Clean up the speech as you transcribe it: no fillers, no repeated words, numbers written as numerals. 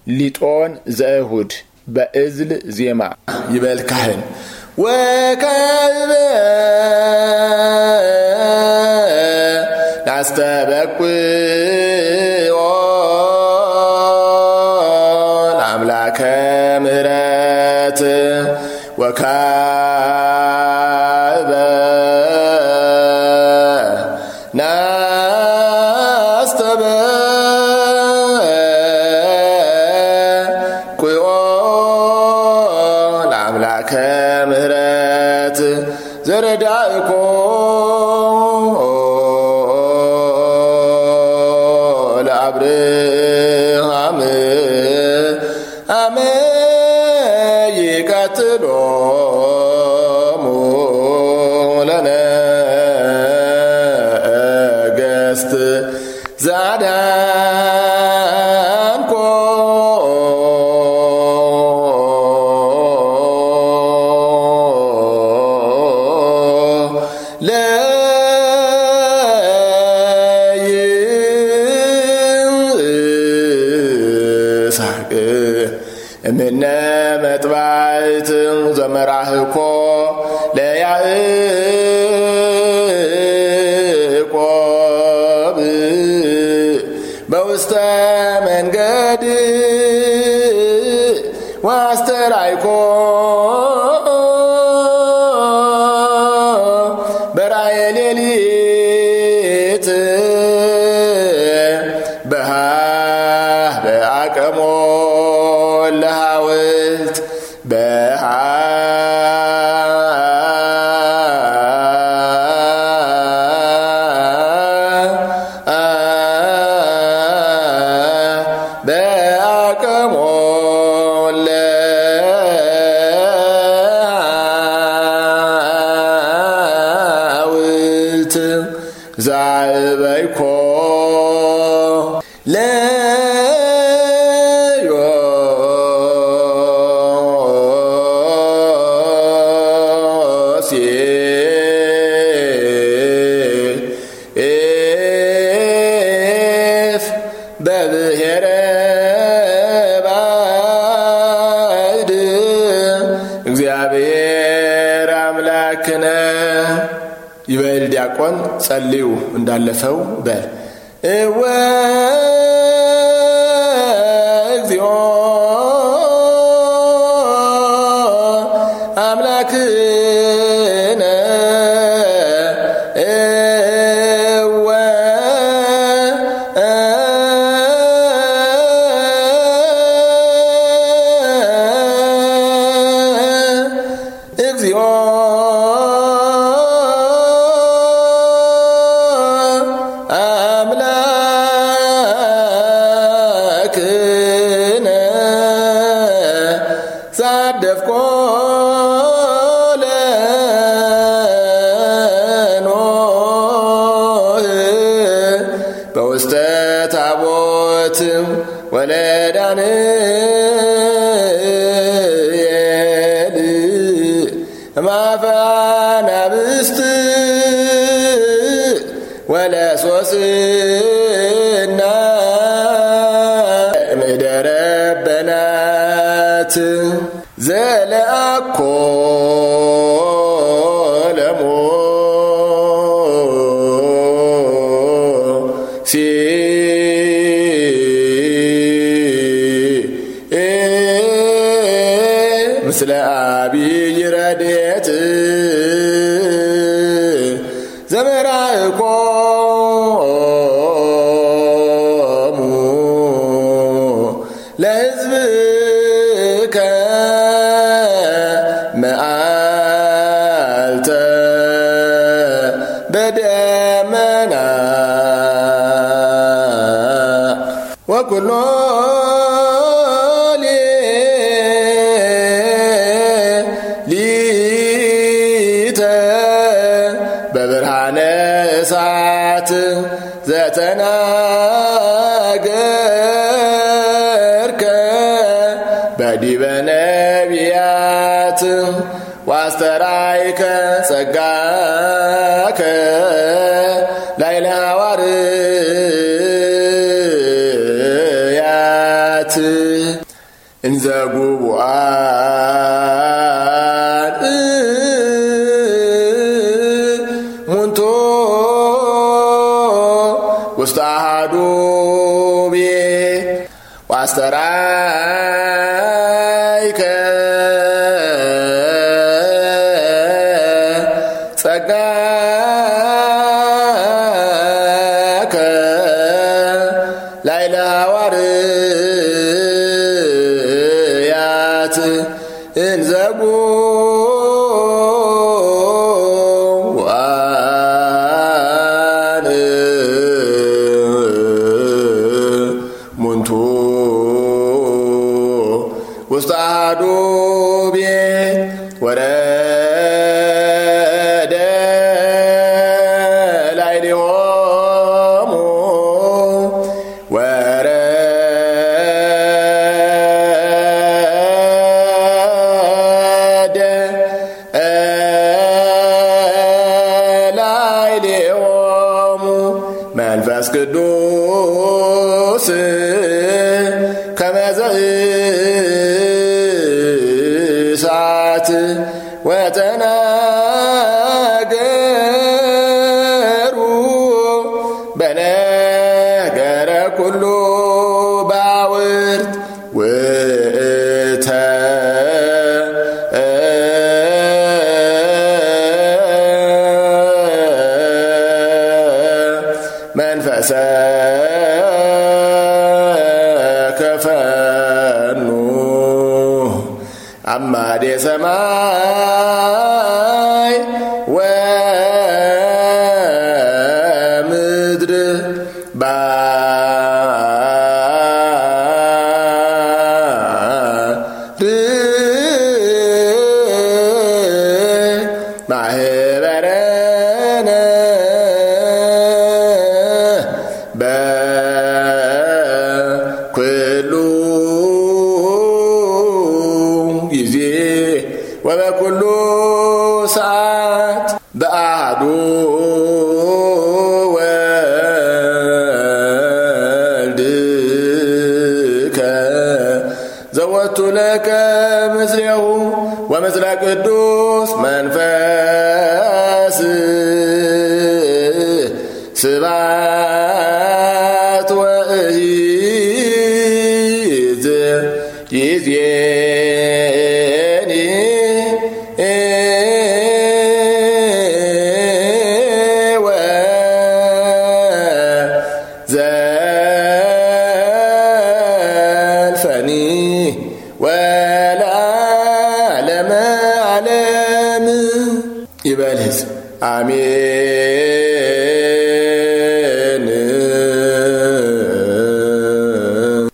ሊጦን ዘእሁድ በእዝል ዜማ ይበል ካህን ወከበ ናስተበቁ ለአምላከ ምህረት ወከበ ናስተበቁ ለአምላከ ምህረት ዘረዳእኮ ለአብርሃም አመ ይቀትሎሙ ለነገሥት ዘአዳንኮ ለይስሐቅ እምነ መጥባዕት ዘመራህኮ ለያዕቆብ በውስተ መንገድ ዋስተራይኮ በራእየ ሌሊት በአቀሞ ለሐውልት በአቀሞ ለሐውልት ዛዕበይኮ ለዮሴፍ በብሔረ ባዕድ እግዚአብሔር አምላክነ ይበል ዲያቆን ጸልዩ እንዳለፈው በል እወ እግዚኦ አምላክነ እወ እግዚኦ አምላክነ ሳደፍኮ ለኖህ በውስተ ታቦት ወለዳንኤል ማፋናብስት ወለሶስና ምድረ በናት ዘለአኮ ለሙሴ ምስለ አብይ ረድኤት ዘመራእኮሙ ለሕዝብከ መዓልተ በደመና ወኩሎ ሊተ በብርሃነ እሳት ዘተናገርከ በዲበ ነቢያት ዋስተራይከ ጸጋከ ላዕለ ሐዋርያት እንዘ ጉቡአን ሙንቶ ውስተ አሐዱ ቤት ወአስተርአይከ ጸጋከ ላዕለ ሐዋርያት እንዘ ጉቡአን ሙንቱ ውስተ አሐዱ ቤት ወረደ ላዕሌሆሙ ወረደ ላዕሌሆሙ መንፈስ ቅዱስ ከመ ዘእሳት ወተናገሩ በነገረ ኩሉ ባውርት ውእተ መንፈሰ ከፈኑ አማዴ ሰማይ ወምድር ማህበረነ በኩሉ ጊዜ ወበኩሉ ሰዓት በአሐዱ ወልድከ ዘወቱ ለከ ምስሌሁ ወምስለ ቅዱስ መንፈስ ስብሐት ወእሂዝ ይእዜኒ ወዘልፈኒ ወለዓለመ ዓለም ይበል ሕዝብ አሜን።